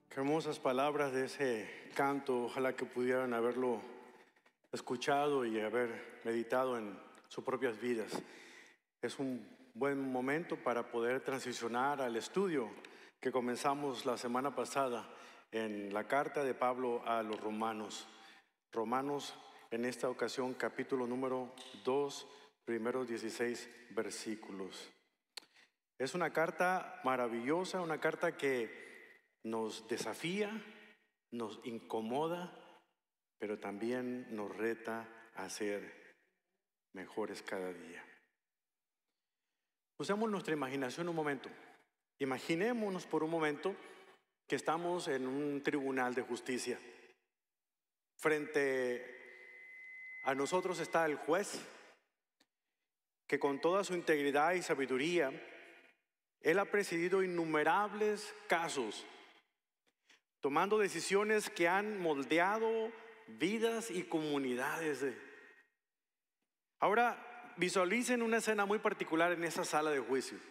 Qué hermosas palabras de ese canto. Ojalá que pudieran haberlo escuchado y haber meditado en sus propias vidas. Es un buen momento para poder transicionar al estudio que comenzamos la semana pasada en la carta de Pablo a los Romanos. Romanos, en esta ocasión, capítulo número 2, primeros 16 versículos. Es una carta maravillosa, una carta que nos desafía, nos incomoda, pero también nos reta a ser mejores cada día. Usemos nuestra imaginación un momento. Imaginémonos por un momento que estamos en un tribunal de justicia. Frente a nosotros está el juez, que con toda su integridad y sabiduría, él ha presidido innumerables casos, tomando decisiones que han moldeado vidas y comunidades. Ahora, visualicen una escena muy particular en esa sala de juicio.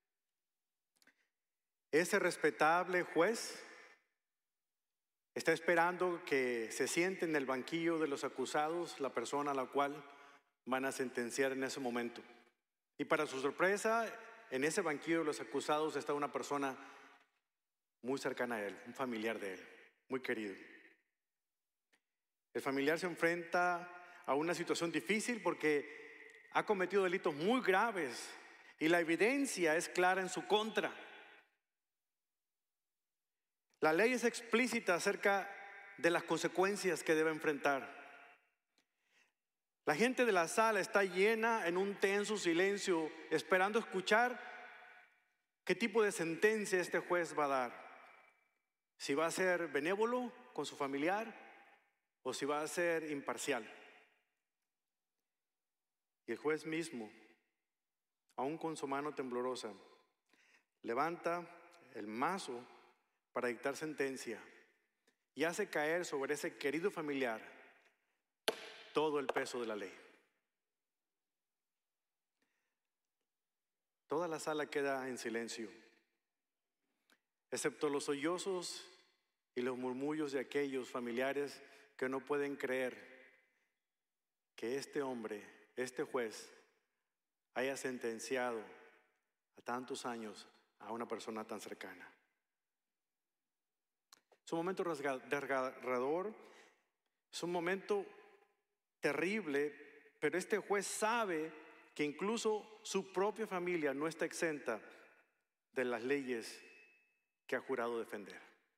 Ese respetable juez está esperando que se siente en el banquillo de los acusados la persona a la cual van a sentenciar en ese momento. Y para su sorpresa, en ese banquillo de los acusados está una persona muy cercana a él, un familiar de él, muy querido. El familiar se enfrenta a una situación difícil porque ha cometido delitos muy graves y la evidencia es clara en su contra. La ley es explícita acerca de las consecuencias que debe enfrentar. La gente de la sala está llena en un tenso silencio, esperando escuchar qué tipo de sentencia este juez va a dar. Si va a ser benévolo con su familiar o si va a ser imparcial. Y el juez mismo, aún con su mano temblorosa, levanta el mazo para dictar sentencia y hace caer sobre ese querido familiar todo el peso de la ley. Toda la sala queda en silencio, excepto los sollozos y los murmullos de aquellos familiares que no pueden creer que este hombre, este juez, haya sentenciado a tantos años a una persona tan cercana. Es un momento desgarrador, es un momento terrible, pero este juez sabe que incluso su propia familia no está exenta de las leyes que ha jurado defender.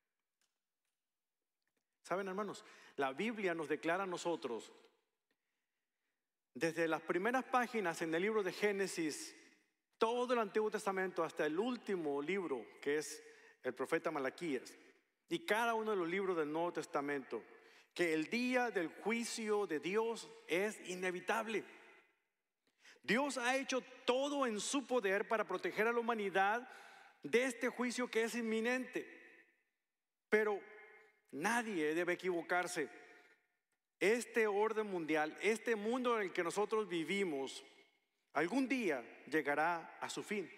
¿Saben, hermanos? La Biblia nos declara a nosotros, desde las primeras páginas en el libro de Génesis, todo el Antiguo Testamento hasta el último libro, que es el profeta Malaquías, y cada uno de los libros del Nuevo Testamento, que el día del juicio de Dios es inevitable. Dios ha hecho todo en su poder para proteger a la humanidad de este juicio que es inminente. Pero nadie debe equivocarse. Este orden mundial, este mundo en el que nosotros vivimos, algún día llegará a su fin.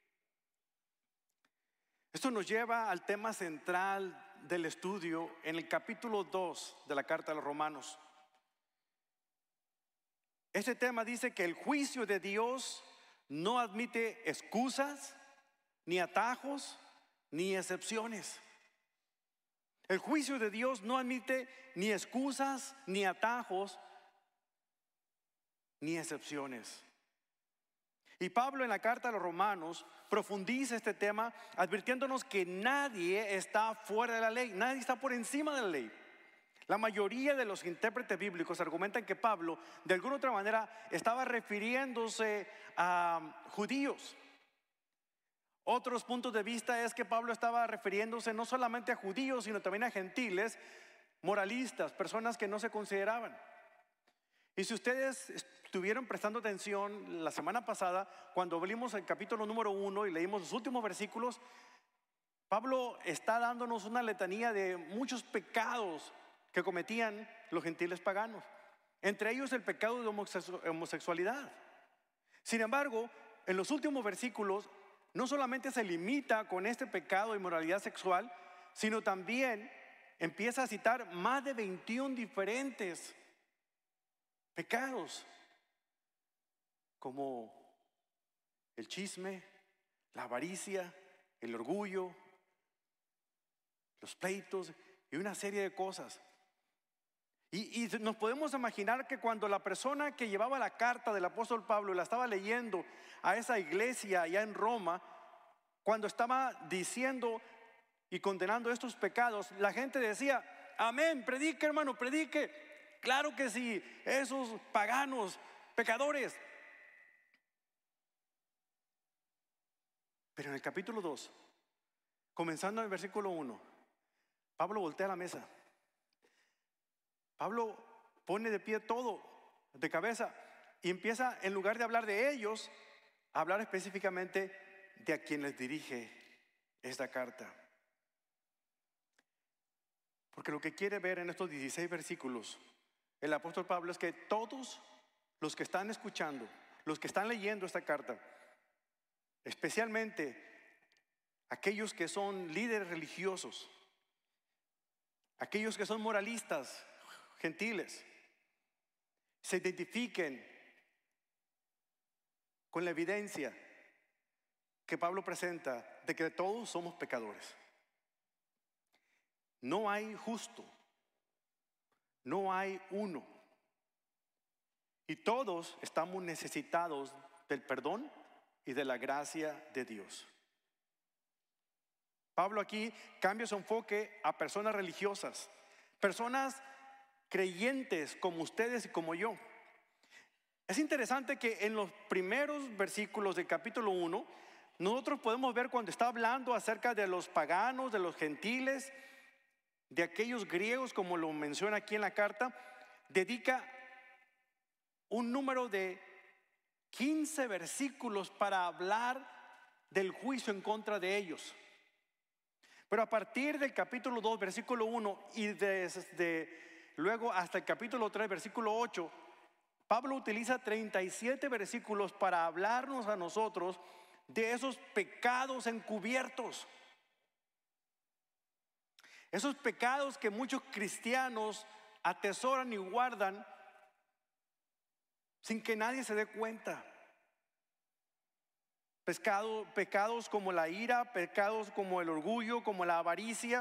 Esto nos lleva al tema central del estudio en el capítulo 2 de la carta a los Romanos. Este tema dice que el juicio de Dios no admite excusas, ni atajos, ni excepciones. El juicio de Dios no admite ni excusas, ni atajos, ni excepciones. Y Pablo en la carta a los Romanos profundiza este tema advirtiéndonos que nadie está fuera de la ley, nadie está por encima de la ley. La mayoría de los intérpretes bíblicos argumentan que Pablo de alguna otra manera estaba refiriéndose a judíos. Otros puntos de vista es que Pablo estaba refiriéndose no solamente a judíos, sino también a gentiles, moralistas, personas que no se consideraban. Y si ustedes estuvieron prestando atención la semana pasada, cuando abrimos el capítulo número 1 y leímos los últimos versículos, Pablo está dándonos una letanía de muchos pecados que cometían los gentiles paganos, entre ellos el pecado de homosexualidad. Sin embargo, en los últimos versículos no solamente se limita con este pecado de inmoralidad sexual, sino también empieza a citar más de 21 diferentes pecados, como el chisme, la avaricia, el orgullo, los pleitos y una serie de cosas. Y nos podemos imaginar que cuando la persona que llevaba la carta del apóstol Pablo la estaba leyendo a esa iglesia allá en Roma, cuando estaba diciendo y condenando estos pecados, la gente decía: amén, predique, hermano, predique. Claro que sí, esos paganos, pecadores. Pero en el capítulo 2, comenzando en el versículo 1, Pablo voltea la mesa. Pablo pone de pie todo, de cabeza, y empieza, en lugar de hablar de ellos, a hablar específicamente de a quien les dirige esta carta. Porque lo que quiere ver en estos 16 versículos el apóstol Pablo es que todos los que están escuchando, los que están leyendo esta carta, especialmente aquellos que son líderes religiosos, aquellos que son moralistas, gentiles, se identifiquen con la evidencia que Pablo presenta de que todos somos pecadores. No hay justo, no hay uno, y todos estamos necesitados del perdón y de la gracia de Dios. Pablo aquí cambia su enfoque a personas religiosas, personas creyentes como ustedes y como yo. Es interesante que en los primeros versículos del capítulo 1, nosotros podemos ver cuando está hablando acerca de los paganos, de los gentiles, de aquellos griegos, como lo menciona aquí en la carta, dedica un número de 15 versículos para hablar del juicio en contra de ellos. Pero a partir del capítulo 2, versículo 1 y desde luego hasta el capítulo 3, versículo 8, Pablo utiliza 37 versículos para hablarnos a nosotros de esos pecados encubiertos. Esos pecados que muchos cristianos atesoran y guardan sin que nadie se dé cuenta. Pecados como la ira, pecados como el orgullo, como la avaricia.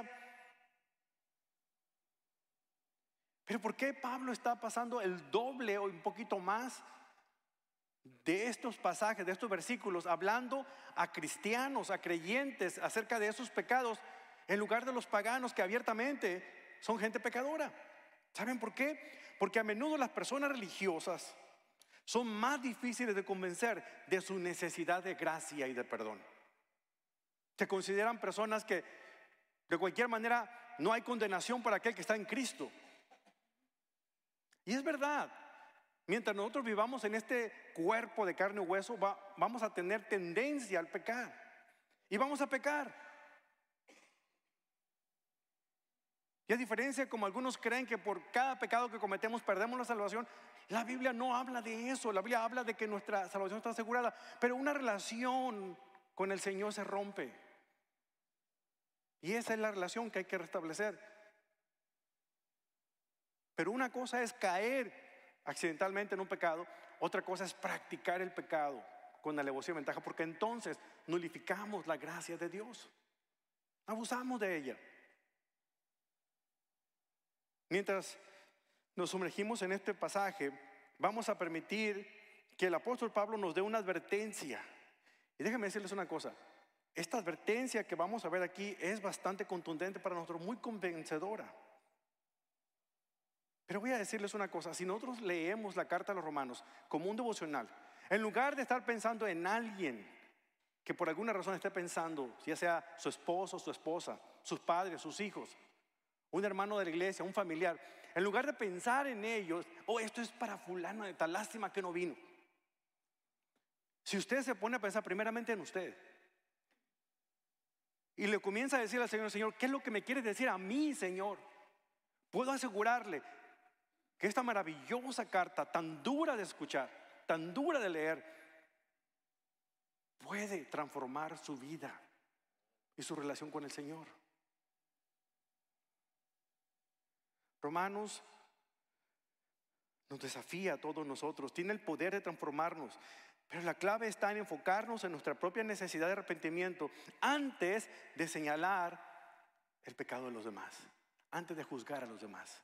Pero ¿por qué Pablo está pasando el doble o un poquito más de estos pasajes, de estos versículos, hablando a cristianos, a creyentes acerca de esos pecados, en lugar de los paganos que abiertamente son gente pecadora? ¿Saben por qué? Porque a menudo las personas religiosas son más difíciles de convencer de su necesidad de gracia y de perdón. Se consideran personas que de cualquier manera no hay condenación para aquel que está en Cristo. Y es verdad, mientras nosotros vivamos en este cuerpo de carne y hueso, vamos a tener tendencia al pecar y vamos a pecar. Y a diferencia como algunos creen que por cada pecado que cometemos perdemos la salvación, la Biblia no habla de eso. La Biblia habla de que nuestra salvación está asegurada, pero una relación con el Señor se rompe. Y esa es la relación que hay que restablecer. Pero una cosa es caer accidentalmente en un pecado, otra cosa es practicar el pecado con alevosía y ventaja, porque entonces nulificamos la gracia de Dios, abusamos de ella. Mientras nos sumergimos en este pasaje, vamos a permitir que el apóstol Pablo nos dé una advertencia. Y déjenme decirles una cosa, esta advertencia que vamos a ver aquí es bastante contundente para nosotros, muy convencedora. Pero voy a decirles una cosa, si nosotros leemos la carta a los romanos como un devocional, en lugar de estar pensando en alguien que por alguna razón esté pensando, ya sea su esposo, su esposa, sus padres, sus hijos, un hermano de la iglesia, un familiar, en lugar de pensar en ellos, esto es para fulano de tal, lástima que no vino. Si usted se pone a pensar primeramente en usted y le comienza a decir al Señor: Señor, ¿qué es lo que me quieres decir a mí, Señor? Puedo asegurarle que esta maravillosa carta, tan dura de escuchar, tan dura de leer, puede transformar su vida y su relación con el Señor. Romanos nos desafía a todos nosotros, tiene el poder de transformarnos, pero la clave está en enfocarnos en nuestra propia necesidad de arrepentimiento antes de señalar el pecado de los demás, antes de juzgar a los demás.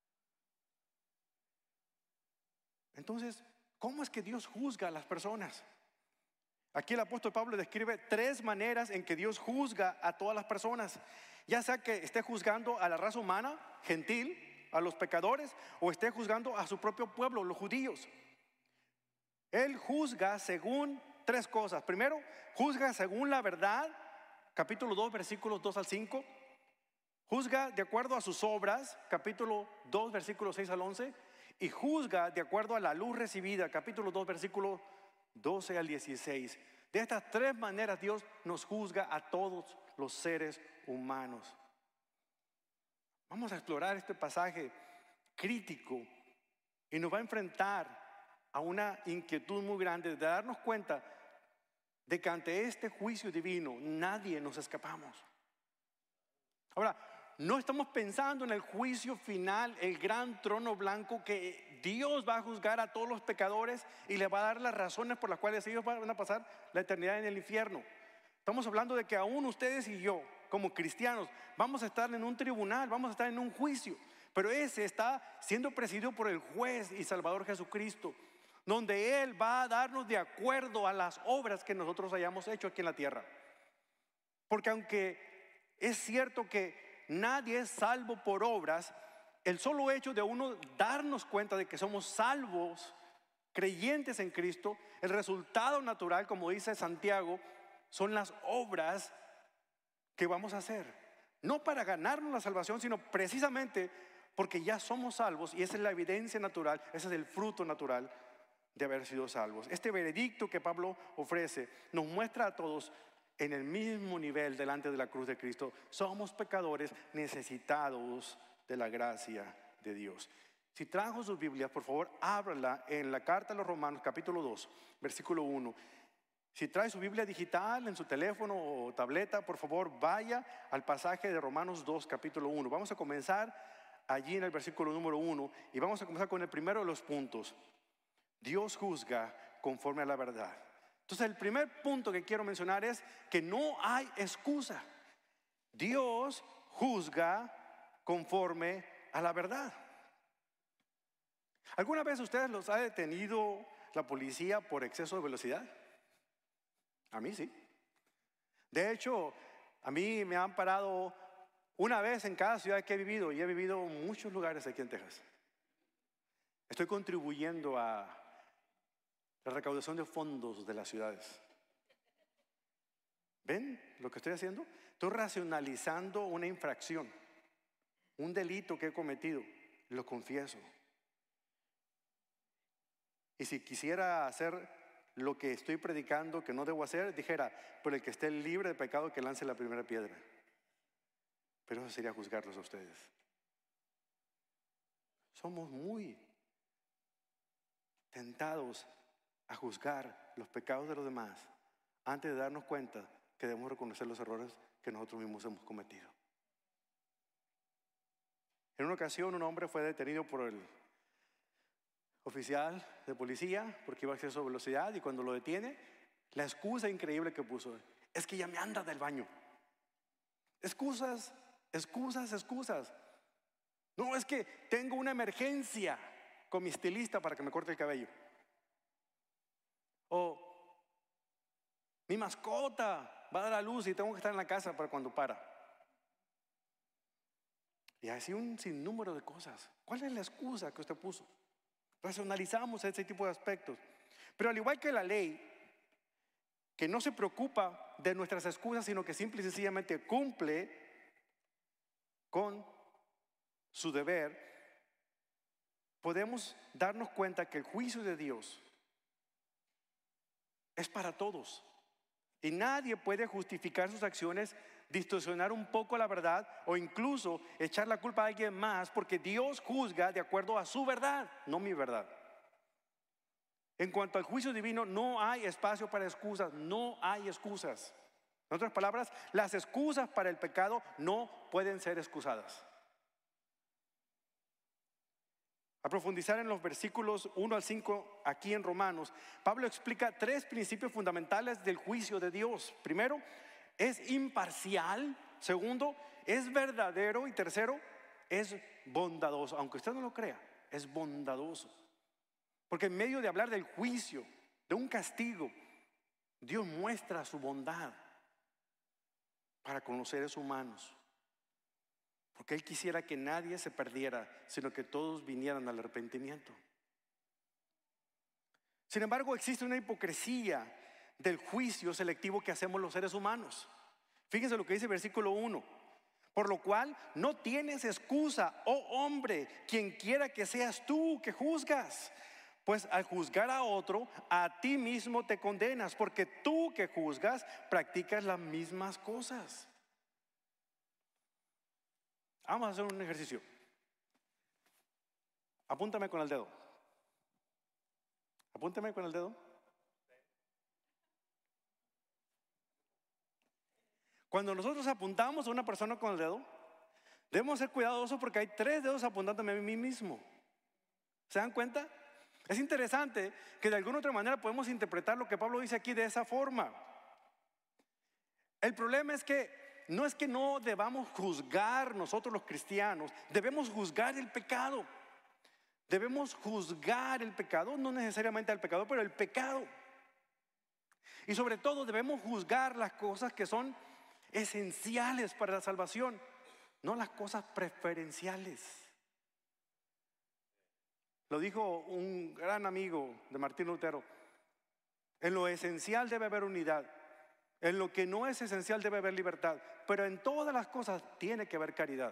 Entonces, ¿cómo es que Dios juzga a las personas? Aquí el apóstol Pablo describe 3 maneras en que Dios juzga a todas las personas, ya sea que esté juzgando a la raza humana, gentil, a los pecadores, o esté juzgando a su propio pueblo, los judíos. Él juzga según 3 cosas. Primero, juzga según la verdad, capítulo 2, versículos 2 al 5. Juzga de acuerdo a sus obras, capítulo 2, versículos 6 al 11. Y juzga de acuerdo a la luz recibida, capítulo 2, versículos 12 al 16. De estas 3 maneras Dios nos juzga a todos los seres humanos. Vamos a explorar este pasaje crítico y nos va a enfrentar a una inquietud muy grande de darnos cuenta de que ante este juicio divino nadie nos escapamos. Ahora, no estamos pensando en el juicio final, el gran trono blanco que Dios va a juzgar a todos los pecadores y le va a dar las razones por las cuales ellos van a pasar la eternidad en el infierno. Estamos hablando de que aún ustedes y yo, como cristianos, vamos a estar en un tribunal, vamos a estar en un juicio, pero ese está siendo presidido por el juez y Salvador Jesucristo, donde Él va a darnos de acuerdo a las obras que nosotros hayamos hecho aquí en la tierra. Porque aunque es cierto que nadie es salvo por obras, el solo hecho de uno darnos cuenta de que somos salvos, creyentes en Cristo, el resultado natural, como dice Santiago, son las obras que vamos a hacer. No para ganarnos la salvación, sino precisamente porque ya somos salvos y esa es la evidencia natural, ese es el fruto natural de haber sido salvos. Este veredicto que Pablo ofrece nos muestra a todos en el mismo nivel delante de la cruz de Cristo. Somos pecadores necesitados de la gracia de Dios. Si trajo sus Biblias, por favor, ábrala en la carta a los Romanos, capítulo 2, versículo 1. Si trae su Biblia digital en su teléfono o tableta, por favor, vaya al pasaje de Romanos 2, capítulo 1. Vamos a comenzar allí en el versículo número 1 y vamos a comenzar con el primero de los puntos. Dios juzga conforme a la verdad. Entonces el primer punto que quiero mencionar es que no hay excusa. Dios juzga conforme a la verdad. ¿Alguna vez ustedes los ha detenido la policía por exceso de velocidad? A mí sí. De hecho, a mí me han parado una vez en cada ciudad que he vivido, y he vivido en muchos lugares aquí en Texas. Estoy contribuyendo a la recaudación de fondos de las ciudades. ¿Ven lo que estoy haciendo? Estoy racionalizando una infracción, un delito que he cometido, lo confieso. Y si quisiera hacer lo que estoy predicando que no debo hacer, dijera, por el que esté libre de pecado que lance la primera piedra. Pero eso sería juzgarlos a ustedes. Somos muy tentados a juzgar los pecados de los demás antes de darnos cuenta que debemos reconocer los errores que nosotros mismos hemos cometido. En una ocasión un hombre fue detenido por el oficial de policía porque iba a exceso de velocidad, y cuando lo detiene, la excusa increíble que puso es que ya me anda del baño. Excusas. No, es que tengo una emergencia con mi estilista para que me corte el cabello. O mi mascota va a dar a luz y tengo que estar en la casa para cuando para. Y así un sinnúmero de cosas. ¿Cuál es la excusa que usted puso? Racionalizamos ese tipo de aspectos. Pero al igual que la ley, que no se preocupa de nuestras excusas, sino que simple y sencillamente cumple con su deber, podemos darnos cuenta que el juicio de Dios es para todos. Y nadie puede justificar sus acciones, distorsionar un poco la verdad o incluso echar la culpa a alguien más, porque Dios juzga de acuerdo a su verdad, no mi verdad. En cuanto al juicio divino, no hay espacio para excusas, no hay excusas. En otras palabras, las excusas para el pecado no pueden ser excusadas. A profundizar en los versículos 1 al 5 aquí en Romanos, Pablo explica 3 principios fundamentales del juicio de Dios. Primero, es imparcial. Segundo, es verdadero. Y tercero, es bondadoso. Aunque usted no lo crea, es bondadoso. Porque en medio de hablar del juicio, de un castigo, Dios muestra su bondad para con los seres humanos. Porque Él quisiera que nadie se perdiera, sino que todos vinieran al arrepentimiento. Sin embargo, existe una hipocresía del juicio selectivo que hacemos los seres humanos. Fíjense lo que dice el versículo 1. Por lo cual no tienes excusa, oh hombre, quien quiera que seas tú que juzgas. Pues al juzgar a otro, a ti mismo te condenas, porque tú que juzgas practicas las mismas cosas. Vamos a hacer un ejercicio. Apúntame con el dedo. Apúntame con el dedo. Cuando nosotros apuntamos a una persona con el dedo, debemos ser cuidadosos porque hay 3 dedos apuntándome a mí mismo. ¿Se dan cuenta? Es interesante que de alguna otra manera podemos interpretar lo que Pablo dice aquí de esa forma. El problema es que no debamos juzgar nosotros los cristianos, debemos juzgar el pecado. Debemos juzgar el pecado, no necesariamente al pecador, pero el pecado. Y sobre todo debemos juzgar las cosas que son esenciales para la salvación, no las cosas preferenciales. Lo dijo un gran amigo de Martín Lutero: en lo esencial debe haber unidad, en lo que no es esencial debe haber libertad, pero en todas las cosas tiene que haber caridad.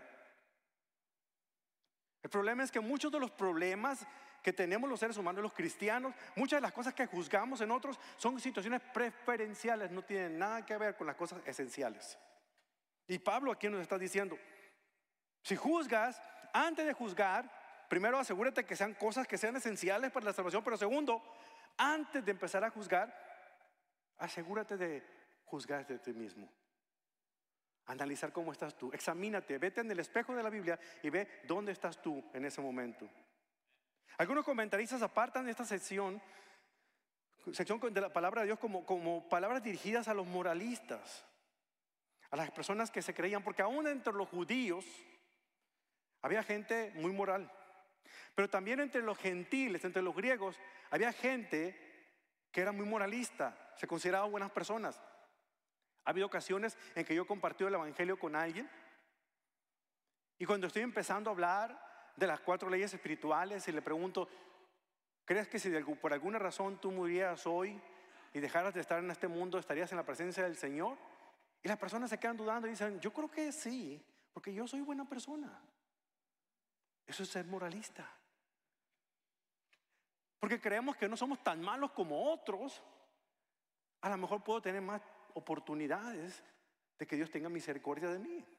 El problema es que muchos de los problemas que tenemos los seres humanos, los cristianos, muchas de las cosas que juzgamos en otros son situaciones preferenciales, no tienen nada que ver con las cosas esenciales. Y Pablo aquí nos está diciendo: si juzgas, antes de juzgar, primero asegúrate que sean cosas que sean esenciales para la salvación, pero segundo, antes de empezar a juzgar, asegúrate de juzgarte de ti mismo. Analizar cómo estás tú, examínate, vete en el espejo de la Biblia y ve dónde estás tú en ese momento. Algunos comentaristas apartan esta sección de la palabra de Dios como palabras dirigidas a los moralistas, a las personas que se creían, porque aún entre los judíos había gente muy moral, pero también entre los gentiles, entre los griegos, había gente que era muy moralista, se consideraban buenas personas. Ha habido ocasiones en que yo he compartido el evangelio con alguien y cuando estoy empezando a hablar de las 4 leyes espirituales y le pregunto: ¿crees que si por alguna razón tú murieras hoy y dejaras de estar en este mundo, estarías en la presencia del Señor? Y las personas se quedan dudando y dicen: yo creo que sí, porque yo soy buena persona. Eso es ser moralista, porque creemos que no somos tan malos como otros. A lo mejor puedo tener más oportunidades de que Dios tenga misericordia de mí.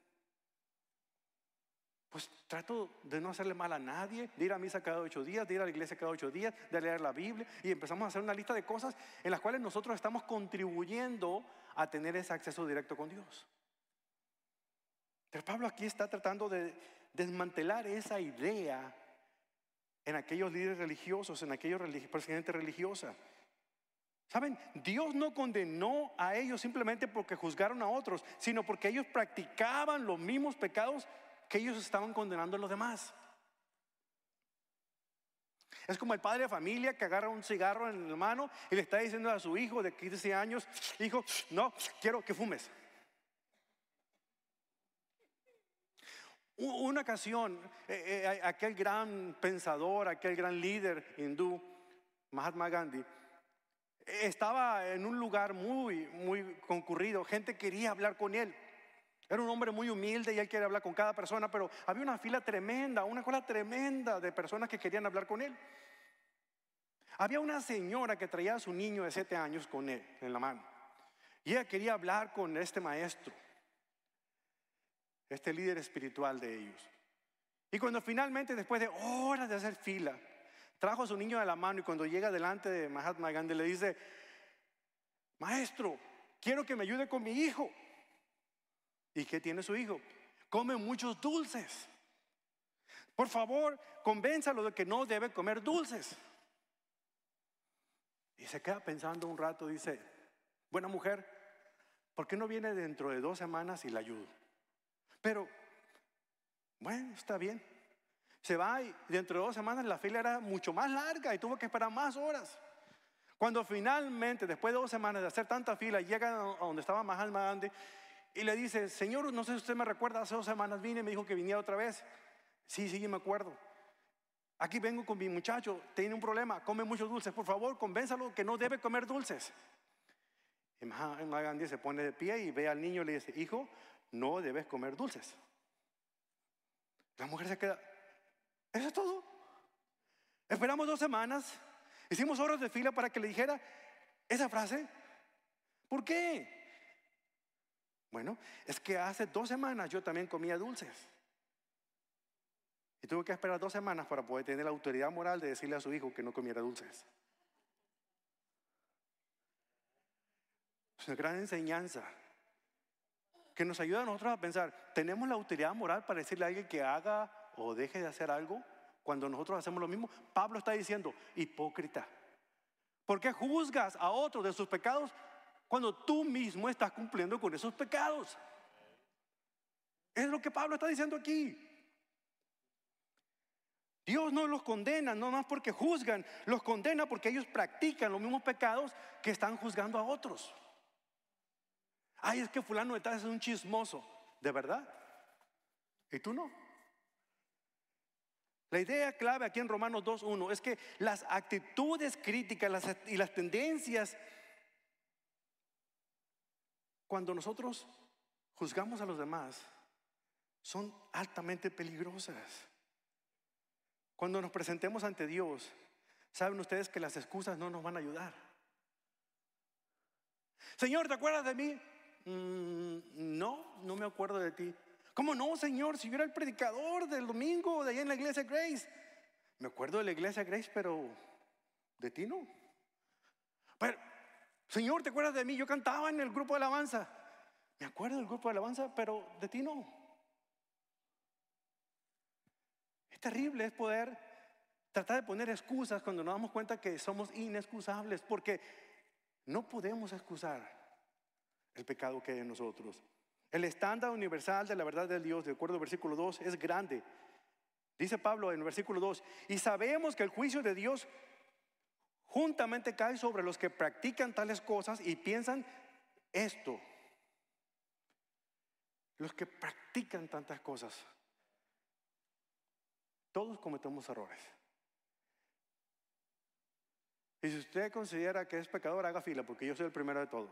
Pues trato de no hacerle mal a nadie, de ir a misa cada 8 días, de ir a la iglesia cada 8 días, de leer la Biblia, y empezamos a hacer una lista de cosas en las cuales nosotros estamos contribuyendo a tener ese acceso directo con Dios. Pero Pablo aquí está tratando de desmantelar esa idea en aquellos líderes religiosos, en aquellos gente religiosa. ¿Saben? Dios no condenó a ellos simplemente porque juzgaron a otros, sino porque ellos practicaban los mismos pecados que ellos estaban condenando a los demás. Es como el padre de familia que agarra un cigarro en la mano y le está diciendo a su hijo de 15 años: hijo, no quiero que fumes. Una ocasión, aquel gran pensador, aquel gran líder hindú, Mahatma Gandhi, estaba en un lugar muy concurrido. Gente quería hablar con él. Era un hombre muy humilde y él quería hablar con cada persona, pero había una fila tremenda, una cola tremenda de personas que querían hablar con él. Había una señora que traía a su niño de 7 años con él en la mano, y ella quería hablar con este maestro, este líder espiritual de ellos. Y cuando finalmente, después de horas de hacer fila, trajo a su niño de la mano, y cuando llega delante de Mahatma Gandhi le dice: maestro, quiero que me ayude con mi hijo. ¿Y qué tiene su hijo? Come muchos dulces. Por favor, convénzalo de que no debe comer dulces. Y se queda pensando un rato, dice, buena mujer, ¿por qué no viene dentro de 2 semanas y la ayudo? Pero, bueno, está bien. Se va y dentro de 2 semanas la fila era mucho más larga y tuvo que esperar más horas. Cuando finalmente, después de 2 semanas de hacer tanta fila, llega a donde estaba Mahatma Gandhi y le dice, señor, no sé si usted me recuerda, hace 2 semanas vine y me dijo que viniera otra vez. Sí, me acuerdo. Aquí vengo con mi muchacho, tiene un problema, come muchos dulces, por favor, convénzalo que no debe comer dulces. Y Mahatma Gandhi se pone de pie y ve al niño y le dice, hijo, no debes comer dulces. La mujer se queda, ¿eso es todo? Esperamos 2 semanas, hicimos horas de fila para que le dijera esa frase. ¿Por qué? Bueno, es que hace 2 semanas yo también comía dulces. Y tuve que esperar 2 semanas para poder tener la autoridad moral de decirle a su hijo que no comiera dulces. Es una gran enseñanza que nos ayuda a nosotros a pensar, ¿tenemos la autoridad moral para decirle a alguien que haga o deje de hacer algo cuando nosotros hacemos lo mismo? Pablo está diciendo, hipócrita, ¿por qué juzgas a otros de sus pecados cuando tú mismo estás cumpliendo con esos pecados? Es lo que Pablo está diciendo aquí. Dios no los condena, no más porque juzgan, los condena porque ellos practican los mismos pecados que están juzgando a otros. Ay, es que fulano de tal es un chismoso, ¿de verdad? ¿Y tú no? La idea clave aquí en Romanos 2:1 es que las actitudes críticas y las tendencias, cuando nosotros juzgamos a los demás, son altamente peligrosas. Cuando nos presentemos ante Dios, saben ustedes que las excusas no nos van a ayudar. Señor, ¿te acuerdas de mí? No me acuerdo de ti. ¿Cómo no, Señor? Si yo era el predicador del domingo de allá en la iglesia Grace. Me acuerdo de la iglesia Grace, pero de ti no. Pero, Señor, ¿te acuerdas de mí? Yo cantaba en el grupo de alabanza. Me acuerdo del grupo de alabanza, pero de ti no. Es terrible, es poder tratar de poner excusas cuando nos damos cuenta que somos inexcusables, porque no podemos excusar el pecado que hay en nosotros. El estándar universal de la verdad de Dios, de acuerdo al versículo 2, es grande. Dice Pablo en el versículo 2, y sabemos que el juicio de Dios juntamente cae sobre los que practican tales cosas y piensan esto. Los que practican tantas cosas. Todos cometemos errores. Y si usted considera que es pecador, haga fila, porque yo soy el primero de todos.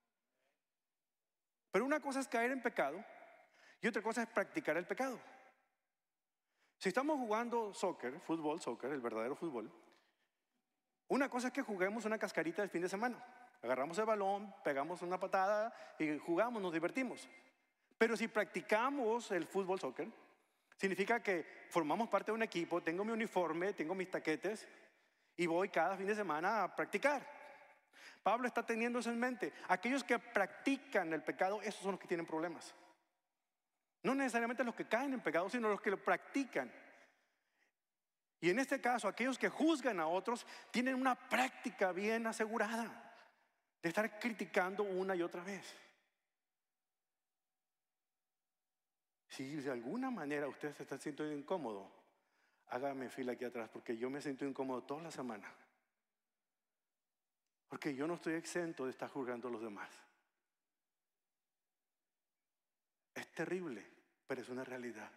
Pero una cosa es caer en pecado y otra cosa es practicar el pecado. Si estamos jugando fútbol, el verdadero fútbol, una cosa es que juguemos una cascarita el fin de semana. Agarramos el balón, pegamos una patada y jugamos, nos divertimos. Pero si practicamos el fútbol, significa que formamos parte de un equipo, tengo mi uniforme, tengo mis taquetes y voy cada fin de semana a practicar. Pablo está teniendo eso en mente. Aquellos que practican el pecado, esos son los que tienen problemas. No necesariamente los que caen en pecado, sino los que lo practican. Y en este caso, aquellos que juzgan a otros tienen una práctica bien asegurada de estar criticando una y otra vez. Si de alguna manera usted se está sintiendo incómodo, hágame fila aquí atrás, porque yo me siento incómodo toda la semana. Porque yo no estoy exento de estar juzgando a los demás. Es terrible, pero es una realidad.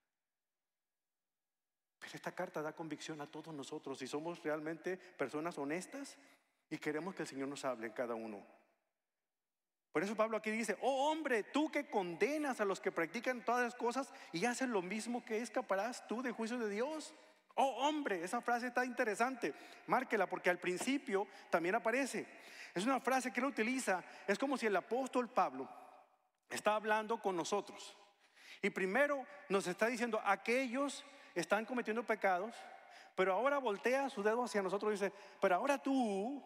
Pero esta carta da convicción a todos nosotros si somos realmente personas honestas y queremos que el Señor nos hable en cada uno. Por eso Pablo aquí dice, oh hombre, tú que condenas a los que practican todas las cosas y hacen lo mismo, que escaparás tú del juicio de Dios. Oh hombre, esa frase está interesante, márquela porque al principio también aparece. Es una frase que él utiliza, es como si el apóstol Pablo está hablando con nosotros. Y primero nos está diciendo, aquellos están cometiendo pecados, pero ahora voltea su dedo hacia nosotros y dice, pero ahora tú,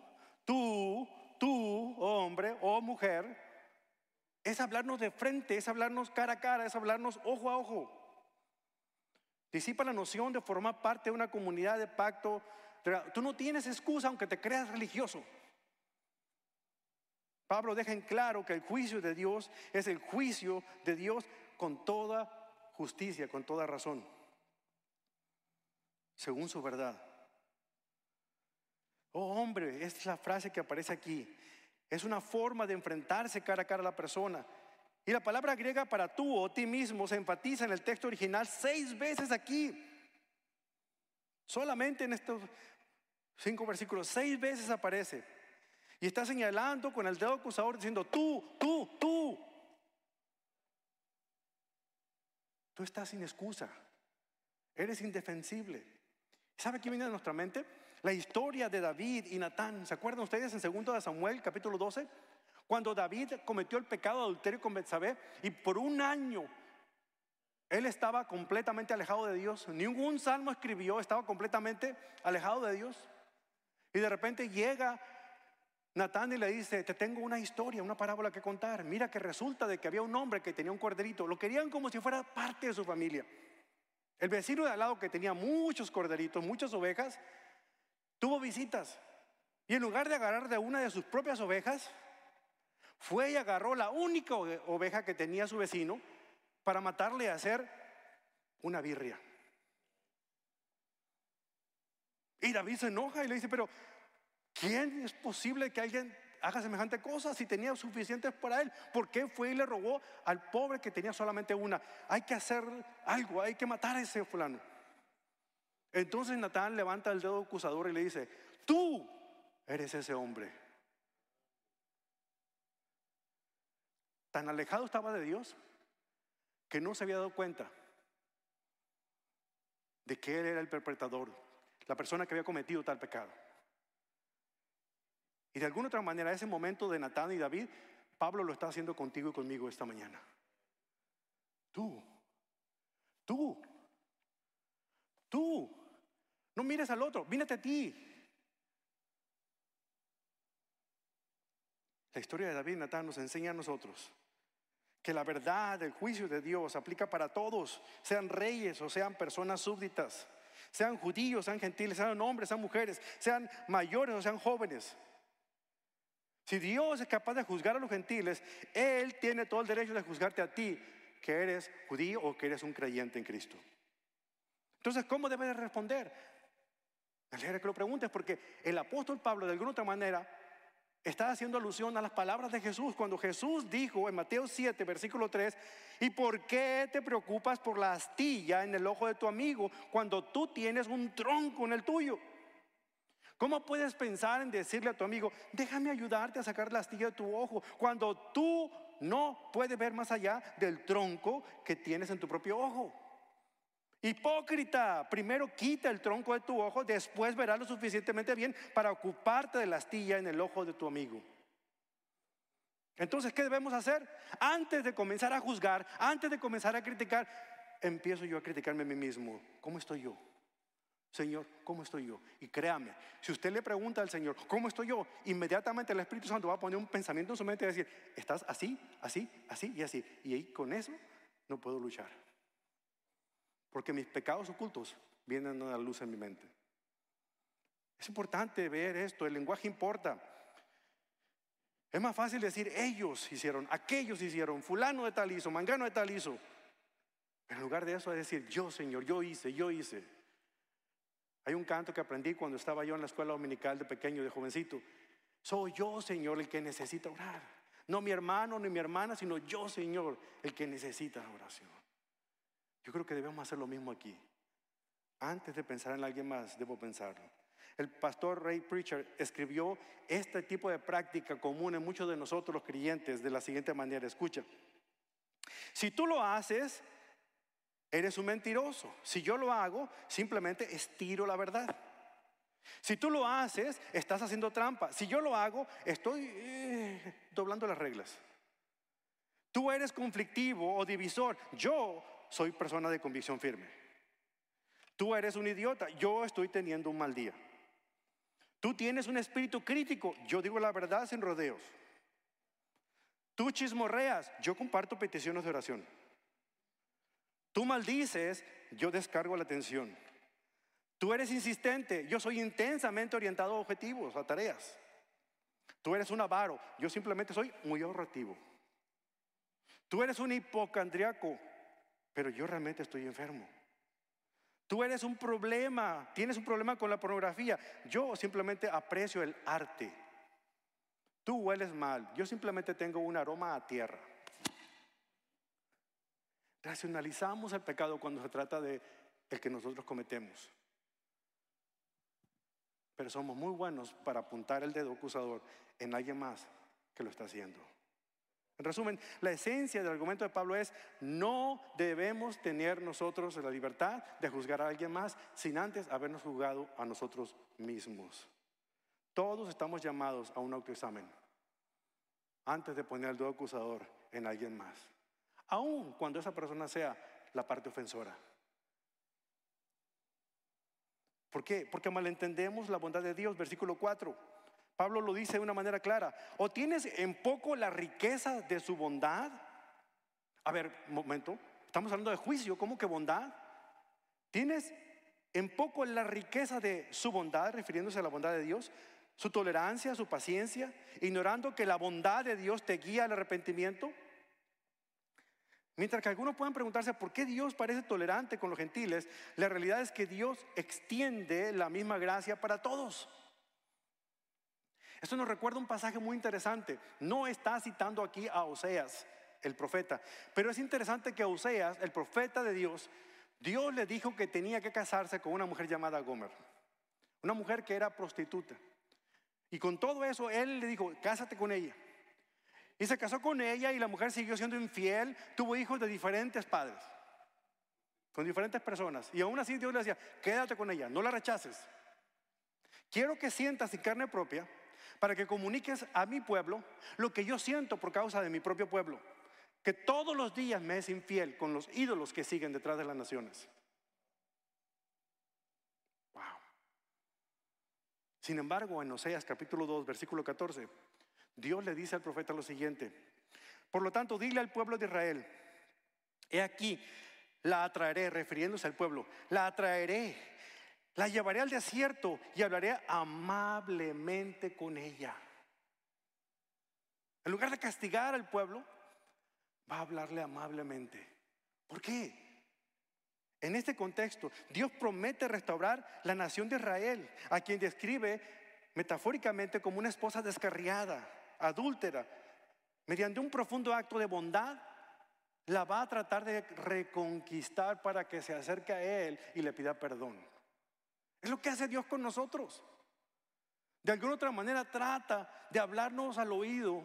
oh hombre, oh mujer, es hablarnos de frente, es hablarnos cara a cara, es hablarnos ojo a ojo. Disipa la noción de formar parte de una comunidad de pacto. Tú no tienes excusa aunque te creas religioso. Pablo deja en claro que el juicio de Dios es el juicio de Dios con toda justicia, con toda razón, según su verdad. Oh hombre, esta es la frase que aparece aquí. Es una forma de enfrentarse cara a cara a la persona. Y la palabra griega para tú o ti mismo se enfatiza en el texto original 6 veces aquí. Solamente en estos 5 versículos, 6 veces aparece. Y está señalando con el dedo acusador diciendo tú. Tú estás sin excusa. Eres indefensible. ¿Sabe qué viene de nuestra mente? La historia de David y Natán. ¿Se acuerdan ustedes en 2 de Samuel, capítulo 12? Cuando David cometió el pecado de adulterio con Betsabé y por un año él estaba completamente alejado de Dios. Ningún salmo escribió, estaba completamente alejado de Dios. Y de repente llega Natán y le dice: te tengo una historia, una parábola que contar. Mira que resulta de que había un hombre que tenía un corderito. Lo querían como si fuera parte de su familia. El vecino de al lado, que tenía muchos corderitos, muchas ovejas, tuvo visitas. Y en lugar de agarrar de una de sus propias ovejas, fue y agarró la única oveja que tenía su vecino para matarle y hacer una birria. Y David se enoja y le dice: pero ¿quién es posible que alguien haga semejante cosa si tenía suficientes para él? ¿Por qué fue y le robó al pobre que tenía solamente una? Hay que hacer algo, hay que matar a ese fulano. Entonces Natán levanta el dedo acusador y le dice: tú eres ese hombre. Tan alejado estaba de Dios que no se había dado cuenta de que él era el perpetrador, la persona que había cometido tal pecado. Y de alguna otra manera, ese momento de Natán y David, Pablo lo está haciendo contigo y conmigo esta mañana. Tú, no mires al otro, mírate a ti. La historia de David y Natán nos enseña a nosotros que la verdad del juicio de Dios aplica para todos, sean reyes o sean personas súbditas, sean judíos, sean gentiles, sean hombres, sean mujeres, sean mayores o sean jóvenes. Si Dios es capaz de juzgar a los gentiles, Él tiene todo el derecho de juzgarte a ti, que eres judío o que eres un creyente en Cristo. Entonces, ¿cómo debes responder? Me alegra que lo preguntes, porque el apóstol Pablo, de alguna otra manera, está haciendo alusión a las palabras de Jesús, cuando Jesús dijo en Mateo 7, versículo 3: ¿y por qué te preocupas por la astilla en el ojo de tu amigo cuando tú tienes un tronco en el tuyo? ¿Cómo puedes pensar en decirle a tu amigo: déjame ayudarte a sacar la astilla de tu ojo, cuando tú no puedes ver más allá del tronco que tienes en tu propio ojo? Hipócrita, primero quita el tronco de tu ojo, después verás lo suficientemente bien para ocuparte de la astilla en el ojo de tu amigo. Entonces, ¿qué debemos hacer? Antes de comenzar a juzgar, antes de comenzar a criticar, empiezo yo a criticarme a mí mismo. ¿Cómo estoy yo? Señor, ¿cómo estoy yo? Y créame, si usted le pregunta al Señor: ¿cómo estoy yo?, inmediatamente el Espíritu Santo va a poner un pensamiento en su mente y va a decir: estás así, así, así y así. Y ahí con eso no puedo luchar, porque mis pecados ocultos vienen a la luz en mi mente. Es importante ver esto, el lenguaje importa. Es más fácil decir: ellos hicieron, aquellos hicieron, fulano de tal hizo, mangano de tal hizo. En lugar de eso es decir: yo, Señor, yo hice. Hay un canto que aprendí cuando estaba yo en la escuela dominical de pequeño, de jovencito. Soy yo, Señor, el que necesita orar. No mi hermano ni mi hermana, sino yo, Señor, el que necesita la oración. Yo creo que debemos hacer lo mismo aquí. Antes de pensar en alguien más, debo pensarlo. El pastor Ray Preacher escribió este tipo de práctica común en muchos de nosotros los creyentes de la siguiente manera. Escucha: si tú lo haces, eres un mentiroso. Si yo lo hago, simplemente estiro la verdad. Si tú lo haces, estás haciendo trampa. Si yo lo hago, estoy doblando las reglas. Tú eres conflictivo o divisor. Yo soy persona de convicción firme. Tú eres un idiota. Yo estoy teniendo un mal día. Tú tienes un espíritu crítico. Yo digo la verdad sin rodeos. Tú chismorreas. Yo comparto peticiones de oración. Tú maldices, yo descargo la atención. Tú eres insistente, yo soy intensamente orientado a objetivos, a tareas. Tú eres un avaro, yo simplemente soy muy ahorrativo. Tú eres un hipocondriaco, pero yo realmente estoy enfermo. Tú eres un problema, tienes un problema con la pornografía, yo simplemente aprecio el arte. Tú hueles mal, yo simplemente tengo un aroma a tierra. Racionalizamos el pecado cuando se trata de el que nosotros cometemos. Pero somos muy buenos para apuntar el dedo acusador en alguien más que lo está haciendo. En resumen, la esencia del argumento de Pablo es: no debemos tener nosotros la libertad de juzgar a alguien más sin antes habernos juzgado a nosotros mismos. Todos estamos llamados a un autoexamen antes de poner el dedo acusador en alguien más, aun cuando esa persona sea la parte ofensora. ¿Por qué? Porque malentendemos la bondad de Dios. Versículo 4, Pablo lo dice de una manera clara: ¿o tienes en poco la riqueza de su bondad? A ver, un momento, estamos hablando de juicio, ¿cómo que bondad? ¿Tienes en poco la riqueza de su bondad, refiriéndose a la bondad de Dios? Su tolerancia, su paciencia, ignorando que la bondad de Dios te guía al arrepentimiento. Mientras que algunos pueden preguntarse por qué Dios parece tolerante con los gentiles, la realidad es que Dios extiende la misma gracia para todos. Esto nos recuerda un pasaje muy interesante. No está citando aquí a Oseas, el profeta, pero es interesante que a Oseas, el profeta de Dios, Dios le dijo que tenía que casarse con una mujer llamada Gomer, una mujer que era prostituta. Y con todo eso él le dijo: cásate con ella. Y se casó con ella, y la mujer siguió siendo infiel, tuvo hijos de diferentes padres, con diferentes personas. Y aún así Dios le decía: quédate con ella, no la rechaces. Quiero que sientas en carne propia, para que comuniques a mi pueblo lo que yo siento por causa de mi propio pueblo, que todos los días me es infiel con los ídolos que siguen detrás de las naciones. Wow. Sin embargo, en Oseas capítulo 2, versículo 14, Dios le dice al profeta lo siguiente: por lo tanto, dile al pueblo de Israel: he aquí, la atraeré, refiriéndose al pueblo, la atraeré, la llevaré al desierto y hablaré amablemente con ella. En lugar de castigar al pueblo, va a hablarle amablemente. ¿Por qué? En este contexto, Dios promete restaurar la nación de Israel, a quien describe metafóricamente como una esposa descarriada, adúltera. Mediante un profundo acto de bondad, la va a tratar de reconquistar para que se acerque a Él y le pida perdón. Es lo que hace Dios con nosotros. De alguna otra manera trata de hablarnos al oído,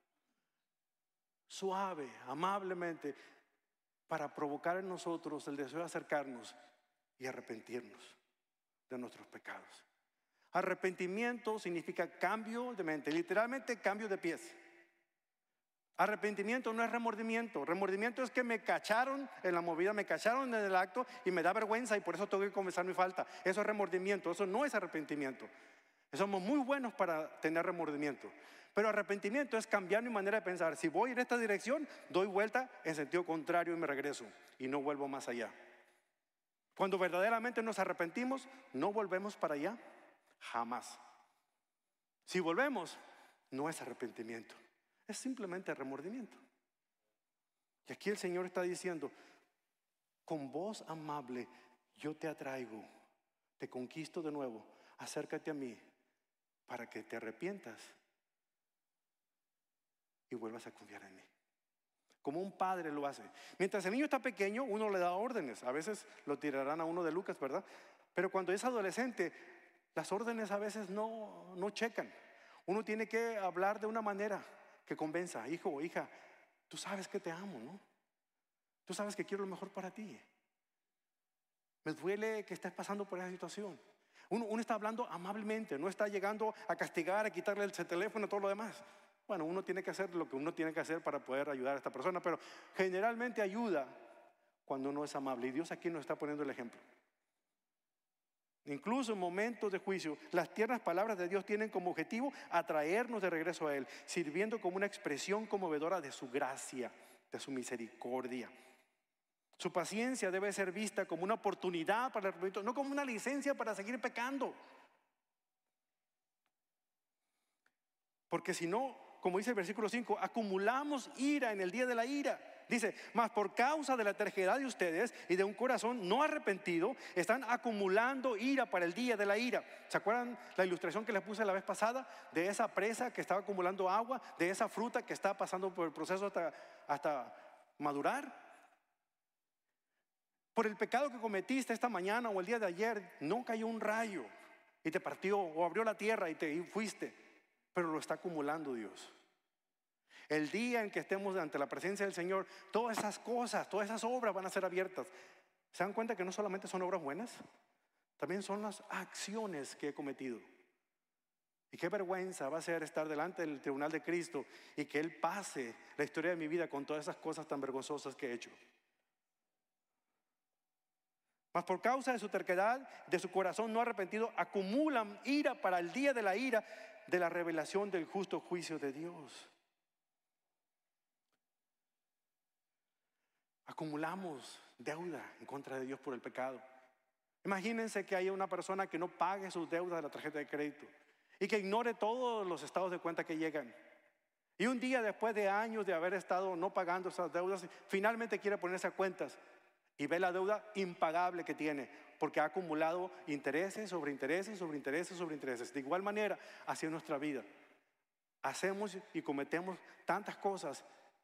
suave, amablemente, para provocar en nosotros el deseo de acercarnos y arrepentirnos de nuestros pecados. Arrepentimiento significa cambio de mente, literalmente cambio de pies. Arrepentimiento no es remordimiento. Remordimiento es que me cacharon en la movida, me cacharon en el acto y me da vergüenza y por eso tengo que confesar mi falta. Eso es remordimiento, eso no es arrepentimiento. Somos muy buenos para tener remordimiento. Pero arrepentimiento es cambiar mi manera de pensar. Si voy en esta dirección, doy vuelta en sentido contrario y me regreso y no vuelvo más allá. Cuando verdaderamente nos arrepentimos, no volvemos para allá, jamás. Si volvemos, no es arrepentimiento, es simplemente remordimiento. Y aquí el Señor está diciendo: con voz amable yo te atraigo, te conquisto de nuevo, acércate a mí para que te arrepientas y vuelvas a confiar en mí. Como un padre lo hace. Mientras el niño está pequeño, uno le da órdenes. A veces lo tirarán a uno de Lucas, ¿verdad? Pero cuando es adolescente, las órdenes a veces no checan. Uno tiene que hablar de una manera que convenza: hijo o hija, tú sabes que te amo, ¿no? Tú sabes que quiero lo mejor para ti. Me duele que estés pasando por esa situación. Uno está hablando amablemente, no está llegando a castigar, a quitarle el teléfono, todo lo demás. Bueno, uno tiene que hacer lo que uno tiene que hacer para poder ayudar a esta persona, pero generalmente ayuda cuando uno es amable. Y Dios aquí nos está poniendo el ejemplo. Incluso en momentos de juicio, las tiernas palabras de Dios tienen como objetivo atraernos de regreso a Él, sirviendo como una expresión conmovedora de su gracia, de su misericordia. Su paciencia debe ser vista como una oportunidad para el arrepentimiento, no como una licencia para seguir pecando. Porque si no, como dice el versículo 5, acumulamos ira en el día de la ira. Dice, mas por causa de la terquedad de ustedes y de un corazón no arrepentido, están acumulando ira para el día de la ira. ¿Se acuerdan la ilustración que les puse la vez pasada? De esa presa que estaba acumulando agua, de esa fruta que está pasando por el proceso hasta madurar. Por el pecado que cometiste esta mañana o el día de ayer, no cayó un rayo y te partió, o abrió la tierra y te fuiste, pero lo está acumulando Dios. El día en que estemos ante la presencia del Señor, todas esas cosas, todas esas obras van a ser abiertas. ¿Se dan cuenta que no solamente son obras buenas? También son las acciones que he cometido. Y qué vergüenza va a ser estar delante del tribunal de Cristo y que Él pase la historia de mi vida con todas esas cosas tan vergonzosas que he hecho. Mas por causa de su terquedad, de su corazón no arrepentido, acumulan ira para el día de la ira, de la revelación del justo juicio de Dios. Acumulamos deuda en contra de Dios por el pecado. Imagínense que haya una persona que no pague sus deudas de la tarjeta de crédito y que ignore todos los estados de cuenta que llegan. Y un día después de años de haber estado no pagando esas deudas, finalmente quiere ponerse a cuentas y ve la deuda impagable que tiene porque ha acumulado intereses sobre intereses sobre intereses sobre intereses. De igual manera, así es nuestra vida. Hacemos y cometemos tantas cosas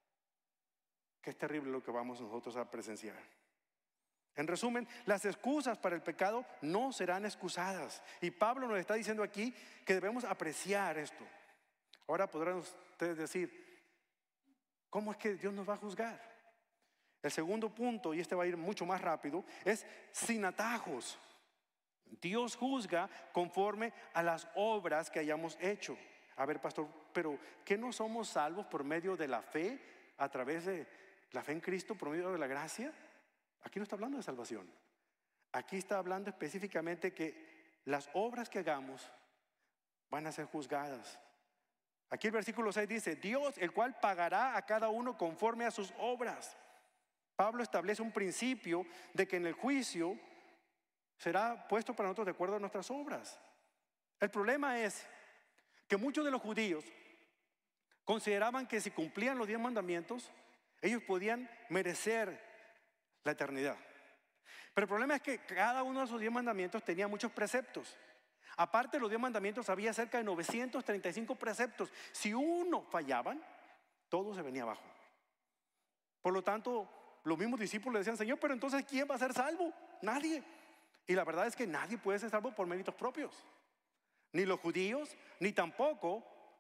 que es terrible lo que vamos nosotros a presenciar. En resumen, las excusas para el pecado no serán excusadas. Y Pablo nos está diciendo aquí que debemos apreciar esto. Ahora podrán ustedes decir, ¿cómo es que Dios nos va a juzgar? El segundo punto, y este va a ir mucho más rápido, es sin atajos. Dios juzga conforme a las obras que hayamos hecho. A ver, pastor, pero ¿qué no somos salvos por medio de la fe, a través de la fe en Cristo, por medio de la gracia? Aquí no está hablando de salvación. Aquí está hablando específicamente que las obras que hagamos van a ser juzgadas. Aquí el versículo 6 dice, Dios, el cual pagará a cada uno conforme a sus obras. Pablo establece un principio de que en el juicio será puesto para nosotros de acuerdo a nuestras obras. El problema es que muchos de los judíos consideraban que si cumplían los 10 mandamientos, ellos podían merecer la eternidad. Pero el problema es que cada uno de esos 10 mandamientos tenía muchos preceptos. Aparte de los 10 mandamientos había cerca de 935 preceptos. Si uno fallaban, todo se venía abajo. Por lo tanto, los mismos discípulos le decían, Señor, pero entonces ¿quién va a ser salvo? Nadie. Y la verdad es que nadie puede ser salvo por méritos propios. Ni los judíos, ni tampoco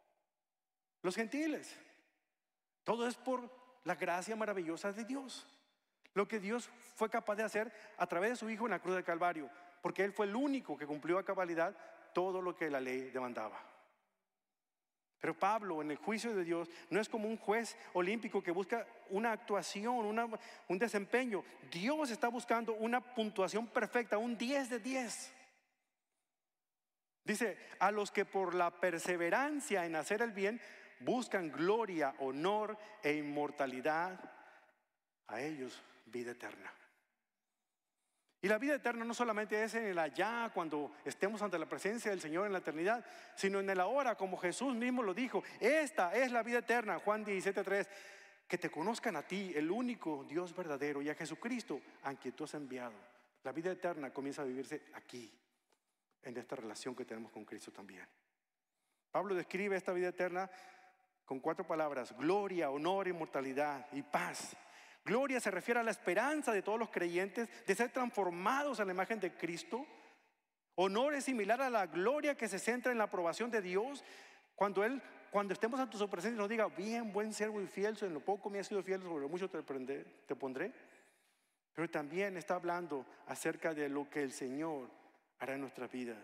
los gentiles. Todo es por la gracia maravillosa de Dios. Lo que Dios fue capaz de hacer a través de su Hijo en la cruz del Calvario, porque Él fue el único que cumplió a cabalidad todo lo que la ley demandaba. Pero Pablo, en el juicio de Dios, no es como un juez olímpico que busca una actuación, un desempeño. Dios está buscando una puntuación perfecta, un 10 de 10. Dice, a los que por la perseverancia en hacer el bien buscan gloria, honor e inmortalidad, a ellos vida eterna. Y la vida eterna no solamente es en el allá, cuando estemos ante la presencia del Señor en la eternidad, sino en el ahora, como Jesús mismo lo dijo. Esta es la vida eterna, Juan 17:3, que te conozcan a ti, el único Dios verdadero, y a Jesucristo, a quien tú has enviado. La vida eterna comienza a vivirse aquí, en esta relación que tenemos con Cristo también. Pablo describe esta vida eterna con 4 palabras: gloria, honor, inmortalidad y paz. Gloria se refiere a la esperanza de todos los creyentes de ser transformados a la imagen de Cristo. Honor es similar a la gloria que se centra en la aprobación de Dios. Cuando estemos ante su presencia nos diga, bien, buen siervo y fiel, en lo poco me has sido fiel, sobre lo mucho te pondré. Pero también está hablando acerca de lo que el Señor hará en nuestras vidas.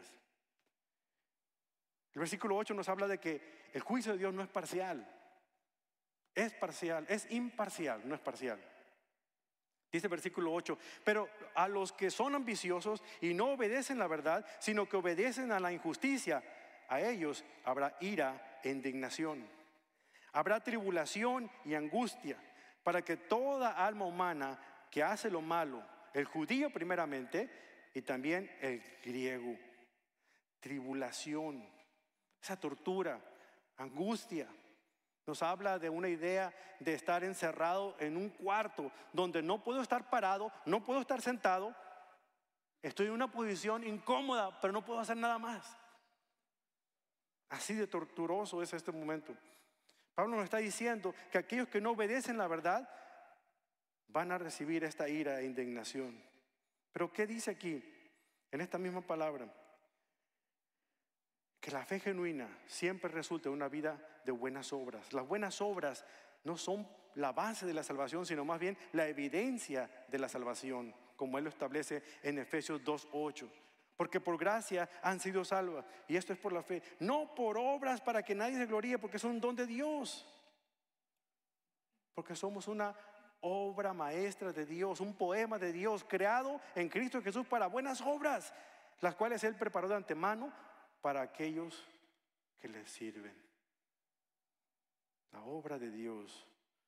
El versículo 8 nos habla de que el juicio de Dios no es parcial. Es parcial, es imparcial, no es parcial. Dice el versículo 8, pero a los que son ambiciosos y no obedecen la verdad, sino que obedecen a la injusticia, a ellos habrá ira e indignación. Habrá tribulación y angustia para que toda alma humana que hace lo malo, el judío primeramente y también el griego. Tribulación, esa tortura, angustia. Nos habla de una idea de estar encerrado en un cuarto donde no puedo estar parado, no puedo estar sentado. Estoy en una posición incómoda, pero no puedo hacer nada más. Así de torturoso es este momento. Pablo nos está diciendo que aquellos que no obedecen la verdad van a recibir esta ira e indignación. Pero ¿qué dice aquí en esta misma palabra? Que la fe genuina siempre resulta en una vida de buenas obras. Las buenas obras no son la base de la salvación, sino más bien la evidencia de la salvación, como él lo establece en Efesios 2:8. Porque por gracia han sido salvas, y esto es por la fe, no por obras para que nadie se gloríe, porque es un don de Dios. Porque somos una obra maestra de Dios, un poema de Dios creado en Cristo Jesús para buenas obras, las cuales Él preparó de antemano para aquellos que les sirven. La obra de Dios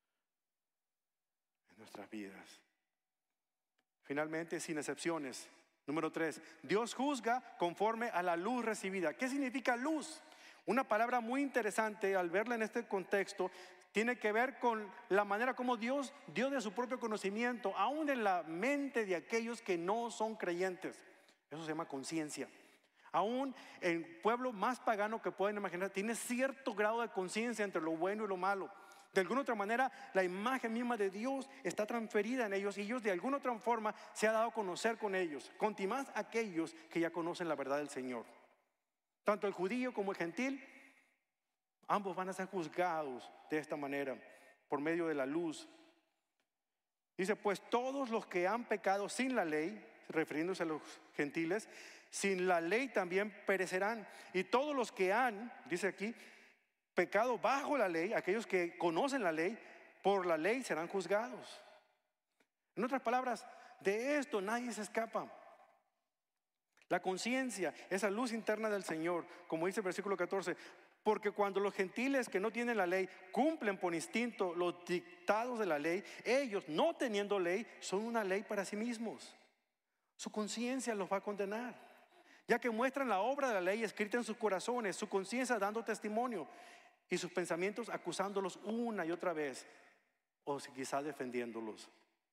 en nuestras vidas. Finalmente, sin excepciones. Número 3, Dios juzga conforme a la luz recibida. ¿Qué significa luz? Una palabra muy interesante al verla en este contexto tiene que ver con la manera como Dios dio de su propio conocimiento, aún en la mente de aquellos que no son creyentes. Eso se llama conciencia. Aún el pueblo más pagano que pueden imaginar tiene cierto grado de conciencia entre lo bueno y lo malo. De alguna otra manera, la imagen misma de Dios está transferida en ellos y ellos de alguna otra forma se ha dado a conocer con ellos. Contimás aquellos que ya conocen la verdad del Señor. Tanto el judío como el gentil, ambos van a ser juzgados de esta manera, por medio de la luz. Dice, pues todos los que han pecado sin la ley, refiriéndose a los gentiles, sin la ley también perecerán. Y todos los que han, dice aquí, pecado bajo la ley, aquellos que conocen la ley, por la ley serán juzgados. En otras palabras, de esto nadie se escapa. La conciencia, esa luz interna del Señor, como dice el versículo 14, porque cuando los gentiles que no tienen la ley cumplen por instinto los dictados de la ley, ellos no teniendo ley son una ley para sí mismos. Su conciencia los va a condenar, ya que muestran la obra de la ley escrita en sus corazones, su conciencia dando testimonio y sus pensamientos acusándolos una y otra vez, o quizás defendiéndolos.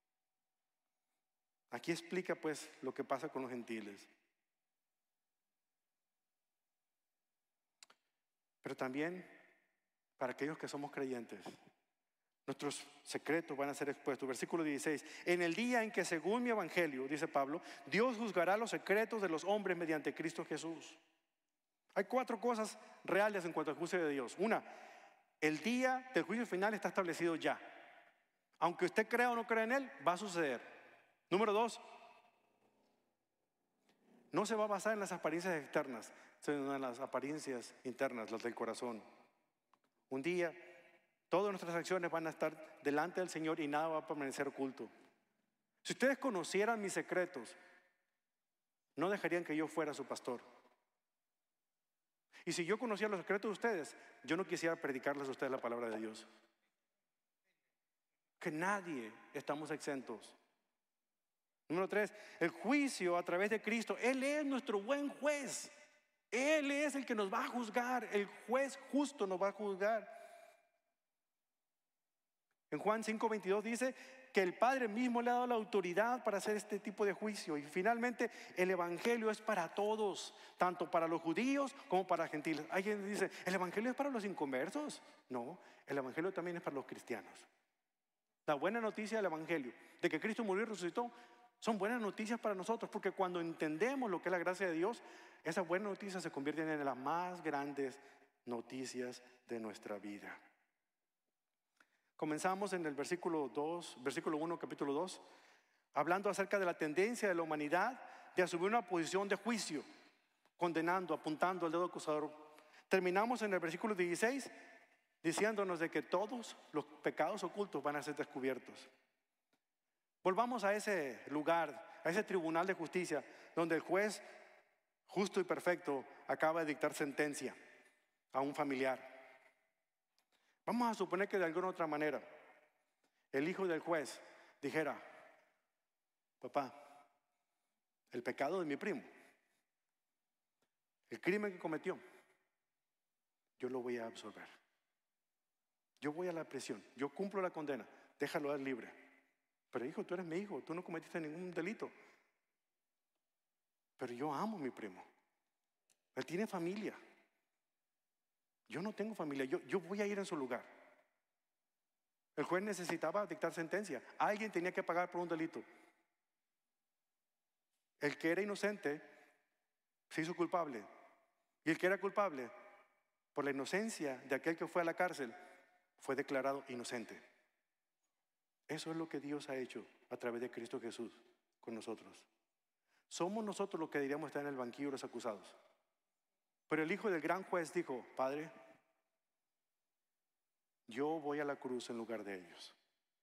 Aquí explica pues lo que pasa con los gentiles. Pero también para aquellos que somos creyentes, nuestros secretos van a ser expuestos. Versículo 16, en el día en que según mi evangelio, dice Pablo, Dios juzgará los secretos de los hombres mediante Cristo Jesús. Hay 4 cosas reales en cuanto al juicio de Dios. Una, el día del juicio final está establecido ya. Aunque usted crea o no crea en él, va a suceder. Número 2, no se va a basar en las apariencias externas, sino en las apariencias internas, las del corazón. Un día, todas nuestras acciones van a estar delante del Señor y nada va a permanecer oculto. Si ustedes conocieran mis secretos, no dejarían que yo fuera su pastor. Y si yo conociera los secretos de ustedes, yo no quisiera predicarles a ustedes la palabra de Dios. Que nadie estamos exentos. Número 3, el juicio a través de Cristo. Él es nuestro buen juez. Él es el que nos va a juzgar. El juez justo nos va a juzgar. En Juan 5:22 dice que el Padre mismo le ha dado la autoridad para hacer este tipo de juicio. Y finalmente el evangelio es para todos, tanto para los judíos como para los gentiles. Alguien dice, ¿el evangelio es para los inconversos? No, el evangelio también es para los cristianos. La buena noticia del evangelio, de que Cristo murió y resucitó, son buenas noticias para nosotros, porque cuando entendemos lo que es la gracia de Dios, esas buenas noticias se convierten en las más grandes noticias de nuestra vida. Comenzamos en el versículo 1, capítulo 2, hablando acerca de la tendencia de la humanidad de asumir una posición de juicio, condenando, apuntando el dedo acusador. Terminamos en el versículo 16, diciéndonos de que todos los pecados ocultos van a ser descubiertos. Volvamos a ese lugar, a ese tribunal de justicia, donde el juez justo y perfecto acaba de dictar sentencia a un familiar. Vamos a suponer que de alguna otra manera el hijo del juez dijera, papá, el pecado de mi primo, el crimen que cometió, yo lo voy a absorber. Yo voy a la prisión, yo cumplo la condena, déjalo libre. Pero hijo, tú eres mi hijo, tú no cometiste ningún delito. Pero yo amo a mi primo. Él tiene familia. Yo no tengo familia, yo voy a ir en su lugar. El juez necesitaba dictar sentencia. Alguien tenía que pagar por un delito. El que era inocente se hizo culpable. Y el que era culpable, por la inocencia de aquel que fue a la cárcel, fue declarado inocente. Eso es lo que Dios ha hecho a través de Cristo Jesús con nosotros. Somos nosotros los que deberíamos estar en el banquillo de los acusados. Pero el hijo del gran juez dijo, Padre, yo voy a la cruz en lugar de ellos.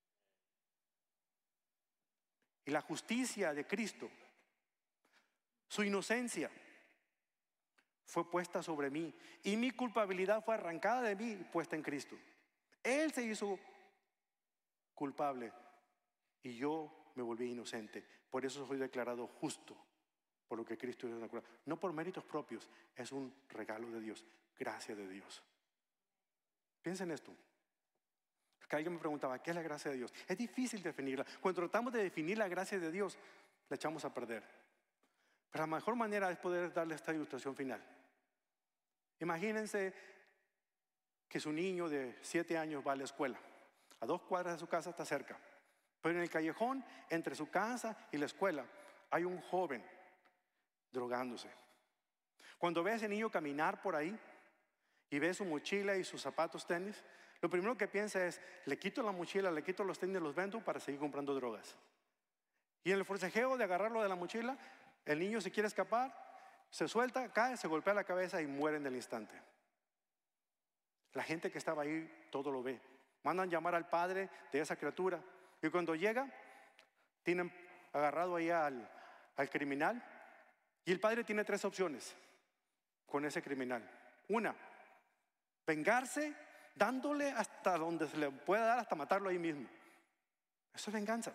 Y la justicia de Cristo, su inocencia, fue puesta sobre mí. Y mi culpabilidad fue arrancada de mí y puesta en Cristo. Él se hizo culpable y yo me volví inocente. Por eso soy declarado justo, por lo que Cristo hizo en la cruz. No por méritos propios, es un regalo de Dios, gracia de Dios. Piensen esto. Porque alguien me preguntaba, ¿qué es la gracia de Dios? Es difícil definirla. Cuando tratamos de definir la gracia de Dios, la echamos a perder. Pero la mejor manera es poder darle esta ilustración final. Imagínense que su niño de 7 años va a la escuela. A 2 cuadras de su casa está cerca. Pero en el callejón, entre su casa y la escuela, hay un joven drogándose. Cuando ve a ese niño caminar por ahí y ve su mochila y sus zapatos tenis, lo primero que piensa es, le quito la mochila, le quito los tenis, los vendo para seguir comprando drogas. Y en el forcejeo de agarrarlo de la mochila, el niño se quiere escapar, se suelta, cae, se golpea la cabeza y muere en el instante. La gente que estaba ahí todo lo ve. Mandan llamar al padre de esa criatura. Y cuando llega, tienen agarrado ahí al criminal. Y el padre tiene 3 opciones con ese criminal. Una, vengarse dándole hasta donde se le pueda dar, hasta matarlo ahí mismo. Eso es venganza.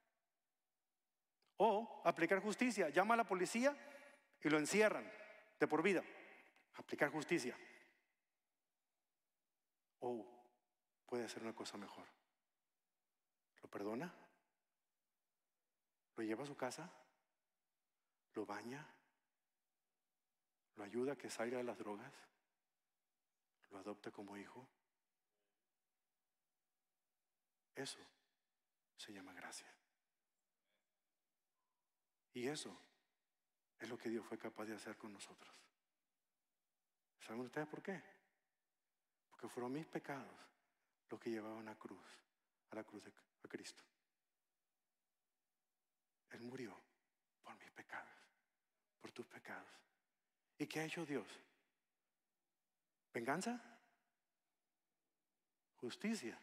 O aplicar justicia. Llama a la policía y lo encierran de por vida. Aplicar justicia. O puede hacer una cosa mejor. Lo perdona, lo lleva a su casa, lo baña, lo ayuda a que salga de las drogas, lo adopta como hijo. Eso se llama gracia. Y eso es lo que Dios fue capaz de hacer con nosotros. ¿Saben ustedes por qué? Porque fueron mis pecados los que llevaban a la cruz de Cristo. Él murió por mis pecados, por tus pecados. ¿Y qué ha hecho Dios? ¿Venganza? Justicia.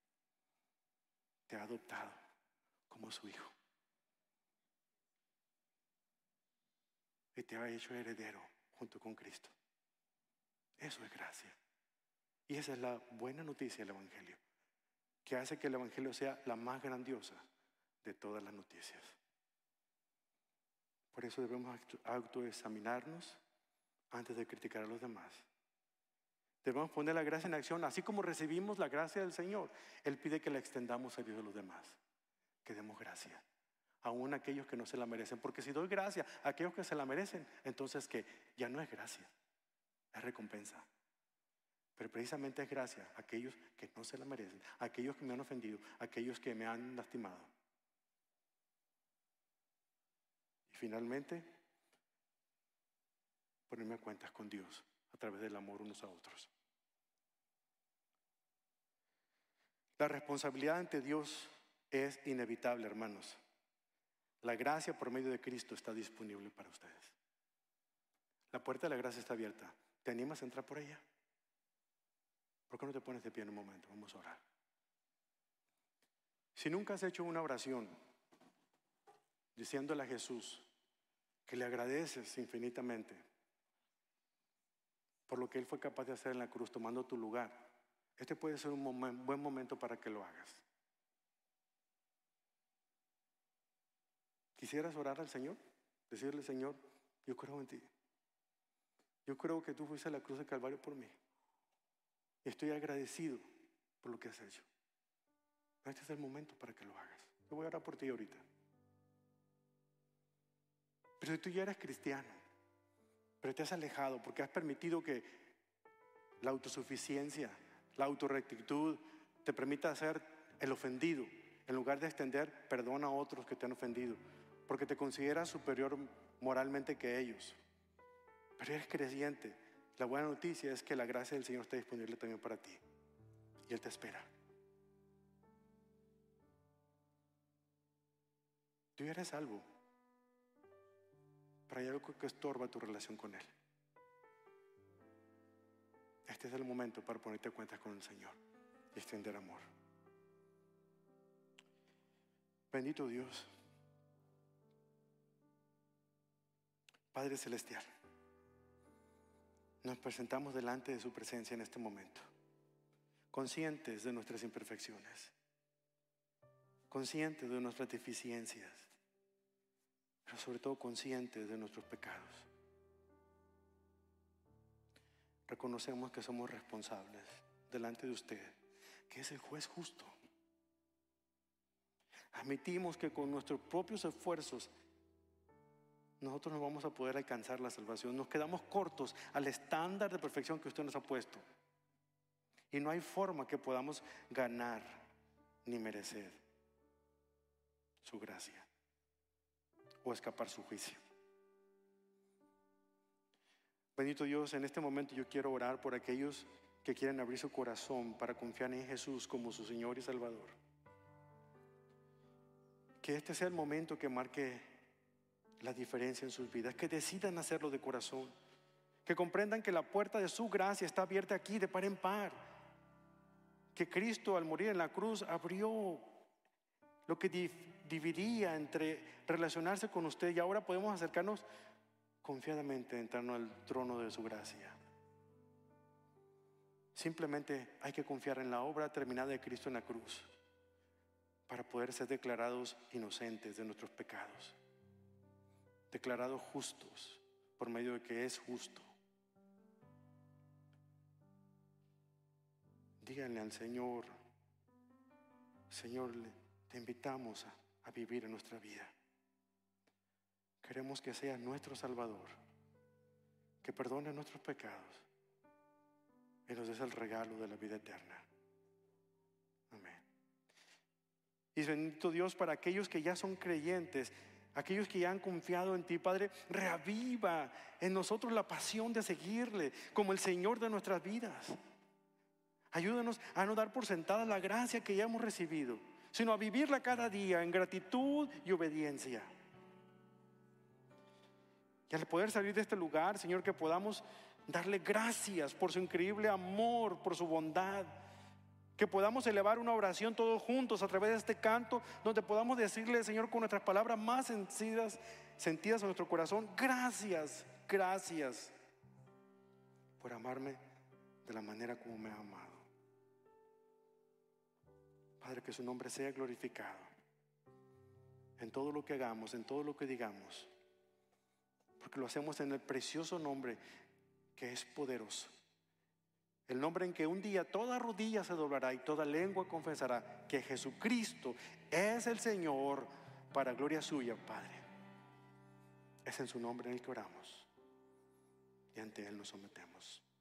Te ha adoptado como su hijo. Y te ha hecho heredero junto con Cristo. Eso es gracia. Y esa es la buena noticia del Evangelio, que hace que el Evangelio sea la más grandiosa de todas las noticias. Por eso debemos autoexaminarnos antes de criticar a los demás. Debemos poner la gracia en acción, así como recibimos la gracia del Señor. Él pide que la extendamos a Dios de los demás, que demos gracia, aún a aquellos que no se la merecen. Porque si doy gracia a aquellos que se la merecen, entonces que ya no es gracia, es recompensa. Pero precisamente es gracia a aquellos que no se la merecen, a aquellos que me han ofendido, a aquellos que me han lastimado. Y finalmente, ponerme a cuentas con Dios a través del amor unos a otros. La responsabilidad ante Dios es inevitable, hermanos. La gracia por medio de Cristo está disponible para ustedes. La puerta de la gracia está abierta. ¿Te animas a entrar por ella? ¿Por qué no te pones de pie en un momento? Vamos a orar. Si nunca has hecho una oración diciéndole a Jesús que le agradeces infinitamente por lo que Él fue capaz de hacer en la cruz tomando tu lugar, este puede ser un buen momento para que lo hagas. ¿Quisieras orar al Señor? Decirle, Señor, yo creo en ti. Yo creo que tú fuiste a la cruz de Calvario por mí. Estoy agradecido por lo que has hecho. Este es el momento para que lo hagas. Yo voy a orar por ti ahorita. Pero si tú ya eres cristiano, pero te has alejado porque has permitido que la autosuficiencia, la autorrectitud te permita ser el ofendido, en lugar de extender perdón a otros que te han ofendido, porque te consideras superior moralmente que ellos. Pero eres creyente. La buena noticia es que la gracia del Señor está disponible también para ti. Y Él te espera. Tú ya eres salvo. Pero hay algo que estorba tu relación con Él. Este es el momento para ponerte a cuentas con el Señor y extender amor. Bendito Dios. Padre Celestial, nos presentamos delante de su presencia en este momento, conscientes de nuestras imperfecciones, conscientes de nuestras deficiencias, pero sobre todo conscientes de nuestros pecados. Reconocemos que somos responsables delante de usted, que es el juez justo. Admitimos que con nuestros propios esfuerzos nosotros no vamos a poder alcanzar la salvación. Nos quedamos cortos al estándar de perfección que usted nos ha puesto. Y no hay forma que podamos ganar ni merecer su gracia o escapar su juicio. Bendito Dios, en este momento yo quiero orar por aquellos que quieren abrir su corazón para confiar en Jesús como su Señor y Salvador. Que este sea el momento que marque la diferencia en sus vidas, que decidan hacerlo de corazón, que comprendan que la puerta de su gracia está abierta aquí de par en par, que Cristo al morir en la cruz abrió lo que dividía entre relacionarse con usted, y ahora podemos acercarnos confiadamente, entrarnos al trono de su gracia. Simplemente hay que confiar en la obra terminada de Cristo en la cruz para poder ser declarados inocentes de nuestros pecados, declarados justos por medio de que es justo. Díganle al Señor: Señor, te invitamos a vivir en nuestra vida. Queremos que seas nuestro Salvador, que perdone nuestros pecados y nos des el regalo de la vida eterna. Amén. Y bendito Dios, para aquellos que ya son creyentes, aquellos que ya han confiado en ti, Padre, reaviva en nosotros la pasión de seguirle como el Señor de nuestras vidas. Ayúdanos a no dar por sentada la gracia que ya hemos recibido, sino a vivirla cada día en gratitud y obediencia. Y al poder salir de este lugar, Señor, que podamos darle gracias por su increíble amor, por su bondad. Que podamos elevar una oración todos juntos a través de este canto, donde podamos decirle, Señor, con nuestras palabras más sentidas en nuestro corazón: gracias, gracias por amarme de la manera como me ha amado. Padre, que su nombre sea glorificado en todo lo que hagamos, en todo lo que digamos, porque lo hacemos en el precioso nombre que es poderoso. El nombre en que un día toda rodilla se doblará y toda lengua confesará que Jesucristo es el Señor, para gloria suya, Padre. Es en su nombre en el que oramos y ante Él nos sometemos.